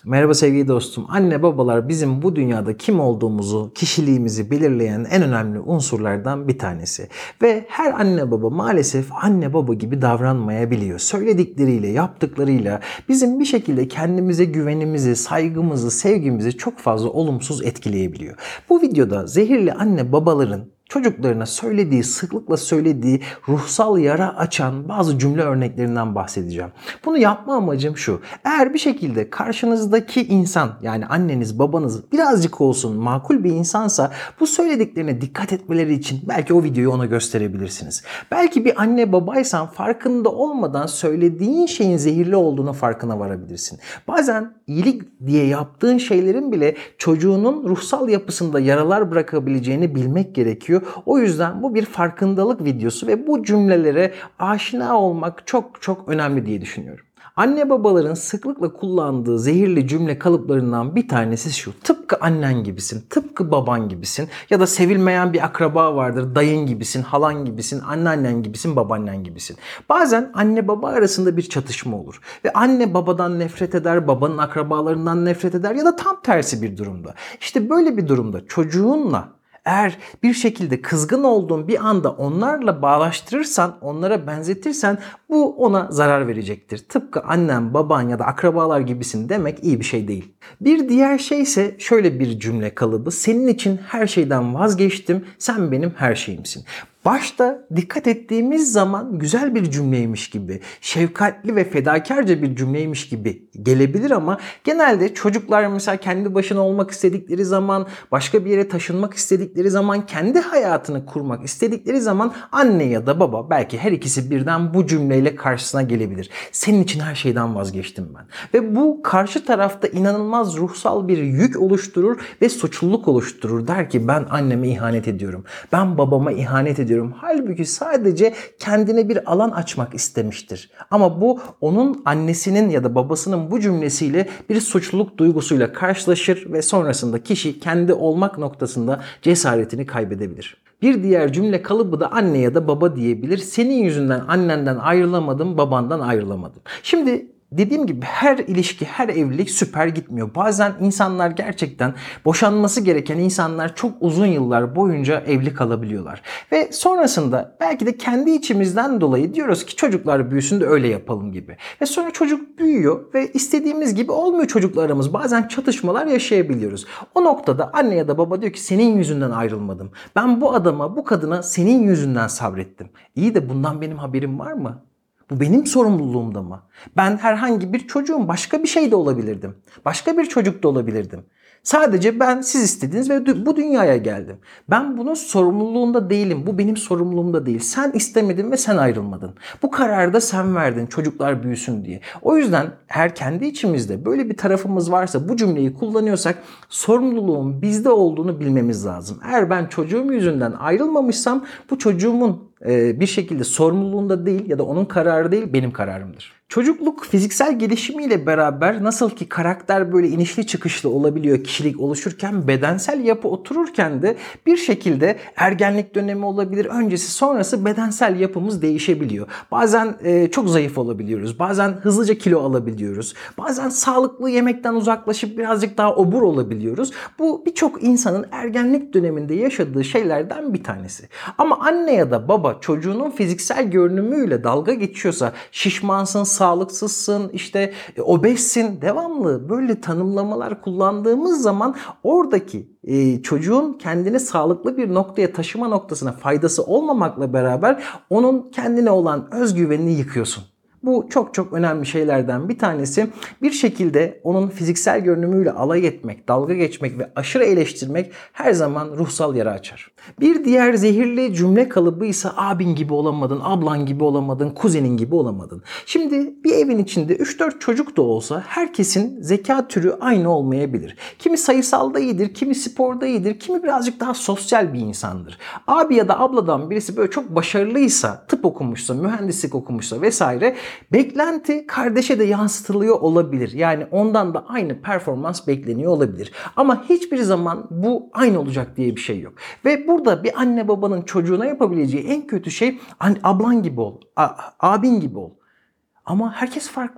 Merhaba sevgili dostum. Anne babalar bizim bu dünyada kim olduğumuzu, kişiliğimizi belirleyen en önemli unsurlardan bir tanesi. Ve her anne baba maalesef anne baba gibi davranmayabiliyor. Söyledikleriyle, yaptıklarıyla bizim bir şekilde kendimize güvenimizi, saygımızı, sevgimizi çok fazla olumsuz etkileyebiliyor. Bu videoda zehirli anne babaların çocuklarına sıklıkla söylediği ruhsal yara açan bazı cümle örneklerinden bahsedeceğim. Bunu yapma amacım şu. Eğer bir şekilde karşınızdaki insan, yani anneniz, babanız birazcık olsun makul bir insansa bu söylediklerine dikkat etmeleri için belki o videoyu ona gösterebilirsiniz. Belki bir anne babaysan farkında olmadan söylediğin şeyin zehirli olduğunu farkına varabilirsin. Bazen iyilik diye yaptığın şeylerin bile çocuğunun ruhsal yapısında yaralar bırakabileceğini bilmek gerekiyor. O yüzden bu bir farkındalık videosu ve bu cümlelere aşina olmak çok çok önemli diye düşünüyorum. Anne babaların sıklıkla kullandığı zehirli cümle kalıplarından bir tanesi şu. Tıpkı annen gibisin, tıpkı baban gibisin ya da sevilmeyen bir akraba vardır. Dayın gibisin, halan gibisin, anneannen gibisin, babaannen gibisin. Bazen anne baba arasında bir çatışma olur. Ve anne babadan nefret eder, babanın akrabalarından nefret eder ya da tam tersi bir durumda. İşte böyle bir durumda çocuğunla eğer bir şekilde kızgın olduğun bir anda onlarla bağlaştırırsan, onlara benzetirsen bu ona zarar verecektir. Tıpkı annen, baban ya da akrabalar gibisin demek iyi bir şey değil. Bir diğer şey ise şöyle bir cümle kalıbı. Senin için her şeyden vazgeçtim, sen benim her şeyimsin. Başta dikkat ettiğimiz zaman güzel bir cümleymiş gibi, şefkatli ve fedakarca bir cümleymiş gibi gelebilir ama genelde çocuklar mesela kendi başına olmak istedikleri zaman, başka bir yere taşınmak istedikleri zaman, kendi hayatını kurmak istedikleri zaman anne ya da baba, belki her ikisi birden bu cümleyle karşısına gelebilir. Senin için her şeyden vazgeçtim ben. Ve bu karşı tarafta inanılmaz ruhsal bir yük oluşturur ve suçluluk oluşturur. Der ki ben anneme ihanet ediyorum, ben babama ihanet ediyorum. Halbuki sadece kendine bir alan açmak istemiştir. Ama bu onun annesinin ya da babasının bu cümlesiyle bir suçluluk duygusuyla karşılaşır ve sonrasında kişi kendi olmak noktasında cesaretini kaybedebilir. Bir diğer cümle kalıbı da anne ya da baba diyebilir. Senin yüzünden annenden ayrılamadım, babandan ayrılamadım. Şimdi dediğim gibi her ilişki, her evlilik süper gitmiyor. Bazen insanlar gerçekten boşanması gereken insanlar çok uzun yıllar boyunca evli kalabiliyorlar. Ve sonrasında belki de kendi içimizden dolayı diyoruz ki çocuklar büyüsün de öyle yapalım gibi. Ve sonra çocuk büyüyor ve istediğimiz gibi olmuyor çocuklarımız. Bazen çatışmalar yaşayabiliyoruz. O noktada anne ya da baba diyor ki senin yüzünden ayrılmadım. Ben bu adama, bu kadına senin yüzünden sabrettim. İyi de bundan benim haberim var mı? Bu benim sorumluluğumda mı? Ben herhangi bir çocuğum, başka bir şey de olabilirdim. Başka bir çocuk da olabilirdim. Sadece ben siz istediniz ve bu dünyaya geldim. Ben bunun sorumluluğunda değilim. Bu benim sorumluluğumda değil. Sen istemedin ve sen ayrılmadın. Bu kararı da sen verdin çocuklar büyüsün diye. O yüzden eğer kendi içimizde böyle bir tarafımız varsa bu cümleyi kullanıyorsak sorumluluğun bizde olduğunu bilmemiz lazım. Eğer ben çocuğum yüzünden ayrılmamışsam bu çocuğumun bir şekilde sorumluluğunda değil ya da onun kararı değil benim kararımdır. Çocukluk fiziksel gelişimiyle beraber nasıl ki karakter böyle inişli çıkışlı olabiliyor kişilik oluşurken bedensel yapı otururken de bir şekilde ergenlik dönemi olabilir. Öncesi sonrası bedensel yapımız değişebiliyor. Bazen çok zayıf olabiliyoruz. Bazen hızlıca kilo alabiliyoruz. Bazen sağlıklı yemekten uzaklaşıp birazcık daha obur olabiliyoruz. Bu birçok insanın ergenlik döneminde yaşadığı şeylerden bir tanesi. Ama anne ya da baba çocuğunun fiziksel görünümüyle dalga geçiyorsa şişmansın, sağlıksızsın, işte obezsin, devamlı böyle tanımlamalar kullandığımız zaman oradaki çocuğun kendini sağlıklı bir noktaya taşıma noktasına faydası olmamakla beraber onun kendine olan özgüvenini yıkıyorsun. Bu çok çok önemli şeylerden bir tanesi. Bir şekilde onun fiziksel görünümüyle alay etmek, dalga geçmek ve aşırı eleştirmek her zaman ruhsal yara açar. Bir diğer zehirli cümle kalıbı ise abin gibi olamadın, ablan gibi olamadın, kuzenin gibi olamadın. Şimdi bir evin içinde 3-4 çocuk da olsa herkesin zeka türü aynı olmayabilir. Kimi sayısalda iyidir, kimi sporda iyidir, kimi birazcık daha sosyal bir insandır. Abi ya da abladan birisi böyle çok başarılıysa, tıp okumuşsa, mühendislik okumuşsa vesaire beklenti kardeşe de yansıtılıyor olabilir. Yani ondan da aynı performans bekleniyor olabilir. Ama hiçbir zaman bu aynı olacak diye bir şey yok. Ve burada bir anne babanın çocuğuna yapabileceği en kötü şey ablan gibi ol, abin gibi ol. Ama herkes farklı.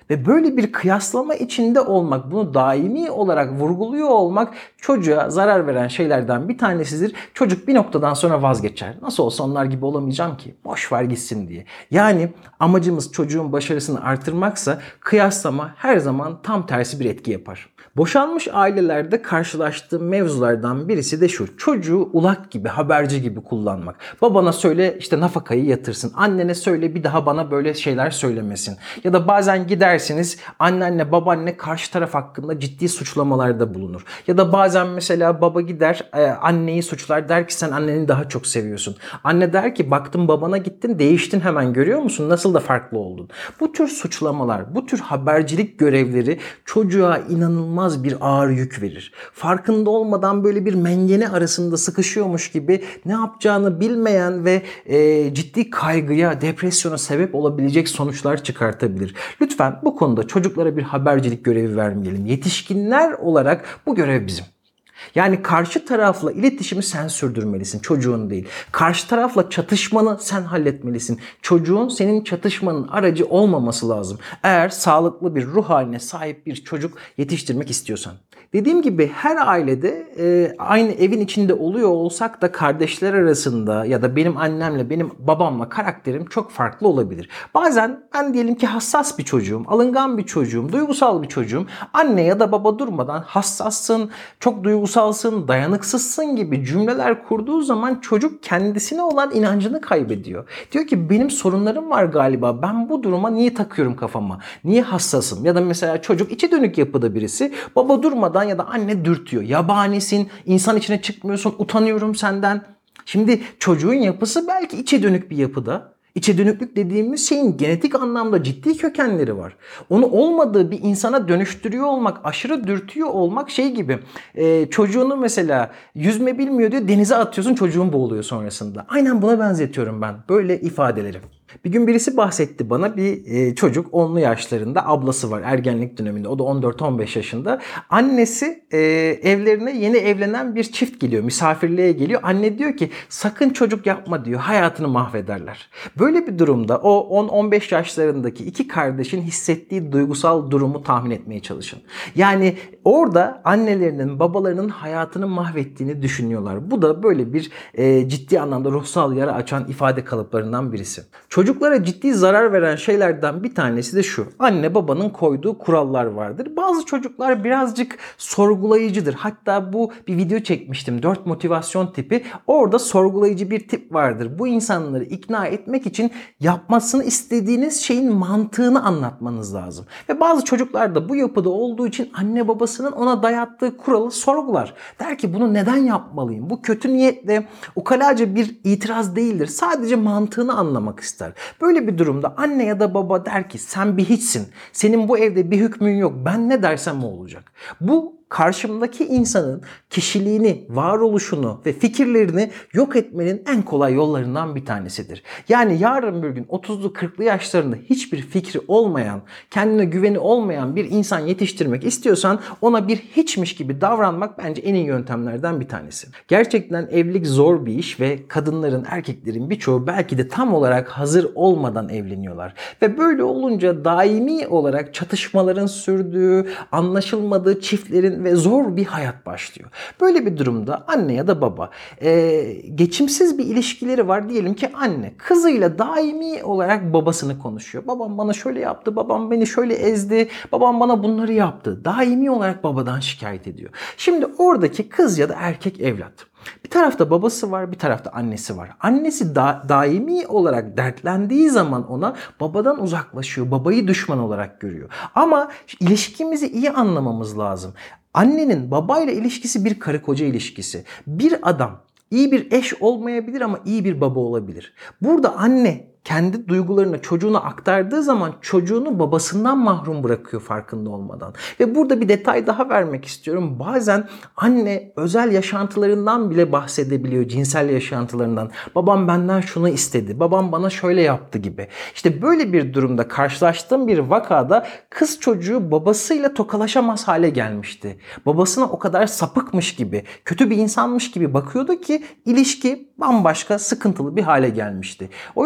Ve böyle bir kıyaslama içinde olmak, bunu daimi olarak vurguluyor olmak çocuğa zarar veren şeylerden bir tanesidir. Çocuk bir noktadan sonra vazgeçer. Nasıl olsa onlar gibi olamayacağım ki, boş ver gitsin diye. Yani amacımız çocuğun başarısını artırmaksa kıyaslama her zaman tam tersi bir etki yapar. Boşanmış ailelerde karşılaştığım mevzulardan birisi de şu: çocuğu ulak gibi, haberci gibi kullanmak. Babana söyle işte nafakayı yatırsın. Annene söyle bir daha bana böyle şeyler söylemesin. Ya da bazen gidersiniz, annenle babaanne karşı taraf hakkında ciddi suçlamalarda bulunur. Ya da bazen mesela baba gider anneyi suçlar, der ki sen anneni daha çok seviyorsun. Anne der ki baktım babana gittin değiştin hemen, görüyor musun nasıl da farklı oldun. Bu tür suçlamalar, bu tür habercilik görevleri çocuğa inanılmaz bir ağır yük verir. Farkında olmadan böyle bir mengene arasında sıkışıyormuş gibi ne yapacağını bilmeyen ve ciddi kaygıya, depresyona sebep olabilecek sonuçlar çıkartabilir. Lütfen bu konuda çocuklara bir habercilik görevi vermeyelim. Yetişkinler olarak bu görev bizim. Yani karşı tarafla iletişimi sen sürdürmelisin, çocuğun değil. Karşı tarafla çatışmanı sen halletmelisin. Çocuğun senin çatışmanın aracı olmaması lazım, eğer sağlıklı bir ruh haline sahip bir çocuk yetiştirmek istiyorsan. Dediğim gibi her ailede aynı evin içinde oluyor olsak da kardeşler arasında ya da benim annemle benim babamla karakterim çok farklı olabilir. Bazen ben diyelim ki hassas bir çocuğum, alıngan bir çocuğum, duygusal bir çocuğum. Anne ya da baba durmadan hassassın, çok duygusalsın, dayanıksızsın gibi cümleler kurduğu zaman çocuk kendisine olan inancını kaybediyor. Diyor ki benim sorunlarım var galiba, ben bu duruma niye takıyorum kafama, niye hassasım? Ya da mesela çocuk içe dönük yapıda birisi, baba durmadan ya da anne dürtüyor. Yabanisin, insan içine çıkmıyorsun, utanıyorum senden. Şimdi çocuğun yapısı belki içe dönük bir yapıda. İçe dönüklük dediğimiz şeyin genetik anlamda ciddi kökenleri var. Onu olmadığı bir insana dönüştürüyor olmak, aşırı dürtüyor olmak şey gibi. Çocuğunu mesela yüzme bilmiyor diyor, denize atıyorsun, çocuğun boğuluyor sonrasında. Aynen buna benzetiyorum ben böyle ifadeleri. Bir gün birisi bahsetti bana, bir çocuk 10'lu yaşlarında, ablası var ergenlik döneminde, o da 14-15 yaşında. Annesi evlerine yeni evlenen bir çift geliyor, misafirliğe geliyor. Anne diyor ki sakın çocuk yapma diyor, hayatını mahvederler. Böyle bir durumda o 10-15 yaşlarındaki iki kardeşin hissettiği duygusal durumu tahmin etmeye çalışın. Yani orada annelerinin babalarının hayatını mahvettiğini düşünüyorlar. Bu da böyle bir ciddi anlamda ruhsal yara açan ifade kalıplarından birisi. Çocuklara ciddi zarar veren şeylerden bir tanesi de şu: anne babanın koyduğu kurallar vardır. Bazı çocuklar birazcık sorgulayıcıdır. Hatta bu bir video çekmiştim, 4 motivasyon tipi. Orada sorgulayıcı bir tip vardır. Bu insanları ikna etmek için yapmasını istediğiniz şeyin mantığını anlatmanız lazım. Ve bazı çocuklar da bu yapıda olduğu için anne babasının ona dayattığı kuralı sorgular. Der ki bunu neden yapmalıyım? Bu kötü niyetle, ukalaca bir itiraz değildir. Sadece mantığını anlamak ister. Böyle bir durumda anne ya da baba der ki sen bir hiçsin. Senin bu evde bir hükmün yok. Ben ne dersem o olacak. Bu karşımdaki insanın kişiliğini, varoluşunu ve fikirlerini yok etmenin en kolay yollarından bir tanesidir. Yani yarın bir gün 30'lu 40'lı yaşlarında hiçbir fikri olmayan, kendine güveni olmayan bir insan yetiştirmek istiyorsan ona bir hiçmiş gibi davranmak bence en iyi yöntemlerden bir tanesi. Gerçekten evlilik zor bir iş ve kadınların, erkeklerin birçoğu belki de tam olarak hazır olmadan evleniyorlar. Ve böyle olunca daimi olarak çatışmaların sürdüğü, anlaşılmadığı çiftlerin ve zor bir hayat başlıyor. Böyle bir durumda anne ya da baba geçimsiz bir ilişkileri var. Diyelim ki anne kızıyla daimi olarak babasını konuşuyor. Babam bana şöyle yaptı, babam beni şöyle ezdi, babam bana bunları yaptı. Daimi olarak babadan şikayet ediyor. Şimdi oradaki kız ya da erkek evlat, bir tarafta babası var, bir tarafta annesi var. Annesi daimi olarak dertlendiği zaman ona babadan uzaklaşıyor, babayı düşman olarak görüyor. Ama ilişkimizi iyi anlamamız lazım. Annenin babayla ilişkisi bir karı koca ilişkisi. Bir adam iyi bir eş olmayabilir ama iyi bir baba olabilir. Burada anne kendi duygularını çocuğuna aktardığı zaman çocuğunu babasından mahrum bırakıyor farkında olmadan. Ve burada bir detay daha vermek istiyorum. Bazen anne özel yaşantılarından bile bahsedebiliyor, cinsel yaşantılarından. Babam benden şunu istedi, babam bana şöyle yaptı gibi. İşte böyle bir durumda karşılaştığım bir vakada kız çocuğu babasıyla tokalaşamaz hale gelmişti. Babasına o kadar sapıkmış gibi, kötü bir insanmış gibi bakıyordu ki ilişki bambaşka, sıkıntılı bir hale gelmişti. O yüzden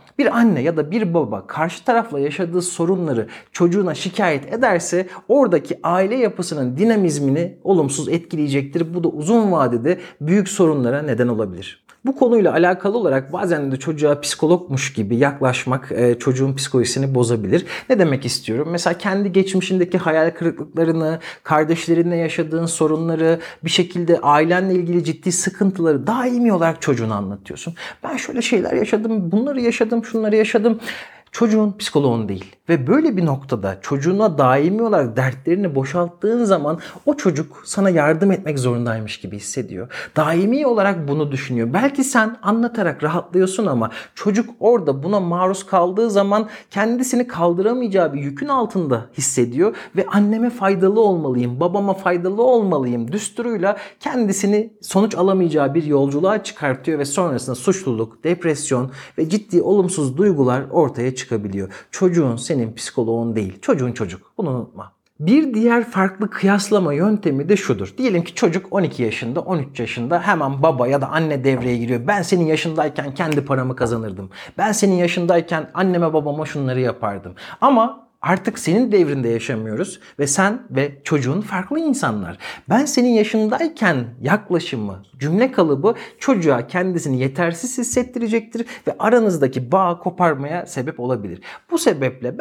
bir anne ya da bir baba karşı tarafla yaşadığı sorunları çocuğuna şikayet ederse oradaki aile yapısının dinamizmini olumsuz etkileyecektir. Bu da uzun vadede büyük sorunlara neden olabilir. Bu konuyla alakalı olarak bazen de çocuğa psikologmuş gibi yaklaşmak çocuğun psikolojisini bozabilir. Ne demek istiyorum? Mesela kendi geçmişindeki hayal kırıklıklarını, kardeşlerinle yaşadığın sorunları, bir şekilde ailenle ilgili ciddi sıkıntıları daimi olarak çocuğuna anlatıyorsun. Ben şöyle şeyler yaşadım, bunları yaşadım, şunları yaşadım. Çocuğun psikoloğun değil. Ve böyle bir noktada çocuğuna daimi olarak dertlerini boşalttığın zaman o çocuk sana yardım etmek zorundaymış gibi hissediyor. Daimi olarak bunu düşünüyor. Belki sen anlatarak rahatlıyorsun ama çocuk orada buna maruz kaldığı zaman kendisini kaldıramayacağı bir yükün altında hissediyor ve anneme faydalı olmalıyım, babama faydalı olmalıyım düsturuyla kendisini sonuç alamayacağı bir yolculuğa çıkartıyor ve sonrasında suçluluk, depresyon ve ciddi olumsuz duygular ortaya çıkabiliyor. Çocuğun senin psikoloğun değil. Çocuğun çocuk. Bunu unutma. Bir diğer farklı kıyaslama yöntemi de şudur. Diyelim ki çocuk 12 yaşında, 13 yaşında hemen baba ya da anne devreye giriyor. Ben senin yaşındayken kendi paramı kazanırdım. Ben senin yaşındayken anneme babama şunları yapardım. Ama artık senin devrinde yaşamıyoruz ve sen ve çocuğun farklı insanlar. Ben senin yaşındayken yaklaşımı, cümle kalıbı çocuğa kendisini yetersiz hissettirecektir ve aranızdaki bağı koparmaya sebep olabilir. Bu sebeple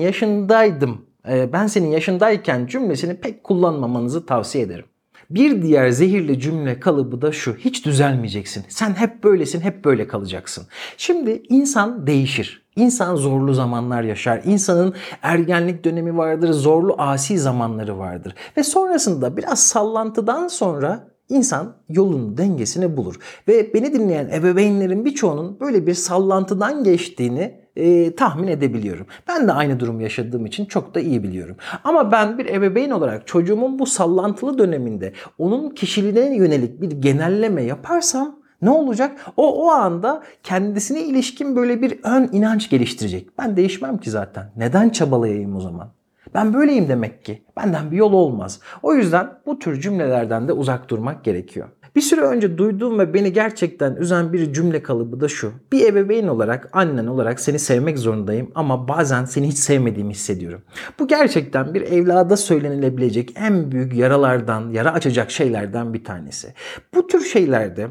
ben senin yaşındayken cümlesini pek kullanmamanızı tavsiye ederim. Bir diğer zehirli cümle kalıbı da şu: hiç düzelmeyeceksin. Sen hep böylesin, hep böyle kalacaksın. Şimdi insan değişir. İnsan zorlu zamanlar yaşar. İnsanın ergenlik dönemi vardır, zorlu asi zamanları vardır. Ve sonrasında biraz sallantıdan sonra insan yolun dengesini bulur. Ve beni dinleyen ebeveynlerin birçoğunun böyle bir sallantıdan geçtiğini tahmin edebiliyorum. Ben de aynı durum yaşadığım için çok da iyi biliyorum. Ama ben bir ebeveyn olarak çocuğumun bu sallantılı döneminde onun kişiliğine yönelik bir genelleme yaparsam ne olacak? O anda kendisine ilişkin böyle bir ön inanç geliştirecek. Ben değişmem ki zaten. Neden çabalayayım o zaman? Ben böyleyim demek ki. Benden bir yol olmaz. O yüzden bu tür cümlelerden de uzak durmak gerekiyor. Bir süre önce duyduğum ve beni gerçekten üzen bir cümle kalıbı da şu: bir ebeveyn olarak, annen olarak seni sevmek zorundayım ama bazen seni hiç sevmediğimi hissediyorum. Bu gerçekten bir evlada söylenilebilecek en büyük yaralardan, yara açacak şeylerden bir tanesi. Bu tür şeylerde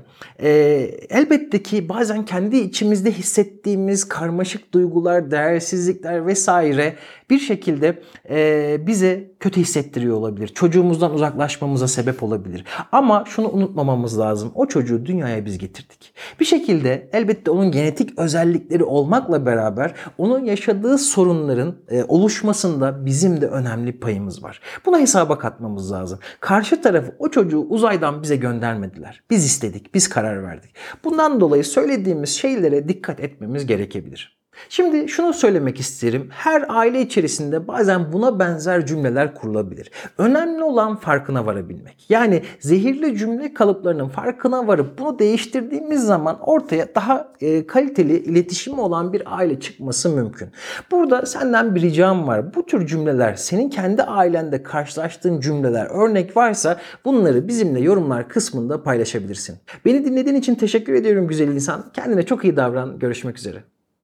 elbette ki bazen kendi içimizde hissettiğimiz karmaşık duygular, değersizlikler vesaire bir şekilde bize kötü hissettiriyor olabilir. Çocuğumuzdan uzaklaşmamıza sebep olabilir. Ama şunu unutmamamız lazım: o çocuğu dünyaya biz getirdik. Bir şekilde elbette onun genetik özellikleri olmakla beraber onun yaşadığı sorunların oluşmasında bizim de önemli payımız var. Buna hesaba katmamız lazım. Karşı tarafı, o çocuğu uzaydan bize göndermediler. Biz istedik, biz karar verdik. Bundan dolayı söylediğimiz şeylere dikkat etmemiz gerekebilir. Şimdi şunu söylemek isterim. Her aile içerisinde bazen buna benzer cümleler kurulabilir. Önemli olan farkına varabilmek. Yani zehirli cümle kalıplarının farkına varıp bunu değiştirdiğimiz zaman ortaya daha kaliteli iletişimi olan bir aile çıkması mümkün. Burada senden bir ricam var. Bu tür cümleler, senin kendi ailende karşılaştığın cümleler, örnek varsa bunları bizimle yorumlar kısmında paylaşabilirsin. Beni dinlediğin için teşekkür ediyorum güzel insan. Kendine çok iyi davran. Görüşmek üzere.